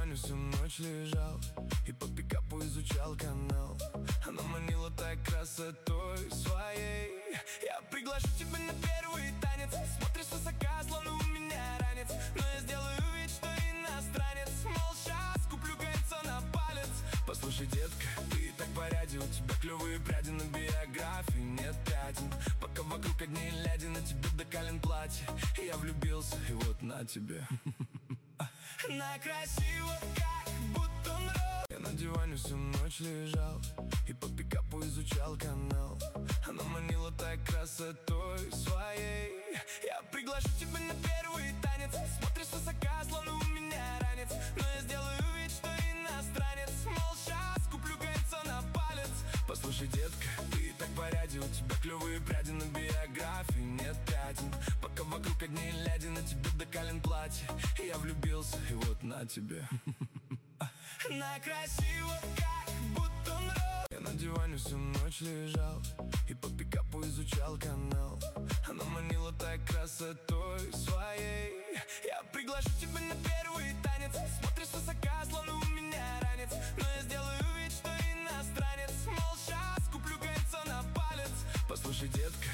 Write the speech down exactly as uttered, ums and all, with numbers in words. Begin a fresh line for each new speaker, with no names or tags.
диване всю ночь лежал и по пикапу изучал канал. Она манила так красотой своей. Я приглашу тебя на первый танец. Смотришь высока, словно у меня ранец. Но я сделаю вид, что иностранец. Мол, щас куплю кольцо на палец. Послушай, детка, ты так поряден. У тебя клевые пряди на биографии, нет пятен. Пока вокруг одни ляди, на тебе до колен платье. И я влюбился, и вот на тебе. На красиво, как будто он рос. Я на диване всю ночь лежал и по пикапу изучал канал. Она манила так красотой своей. Я приглашу тебя на первый танец. Смотришь высока, словно у меня ранец. Но я сделаю вид, что иностранец. Мол, щас куплю кольцо на палец. Послушай, детка, ты так поряден. У тебя клевые пряди на биографии, нет пятен. Пока вокруг одни ляди, на тебе до колен платье. И я влюбился, и вот на тебе. На красиво, как будто он рос. Я на диване всю ночь лежал и по пикапу изучал канал. Она манила так красотой своей. Я приглашу тебя на первый танец. Смотришь высока, словно у меня ранец. Но я сделаю вид, что иностранец. Мол, щас куплю кольцо на палец. Послушай, детка,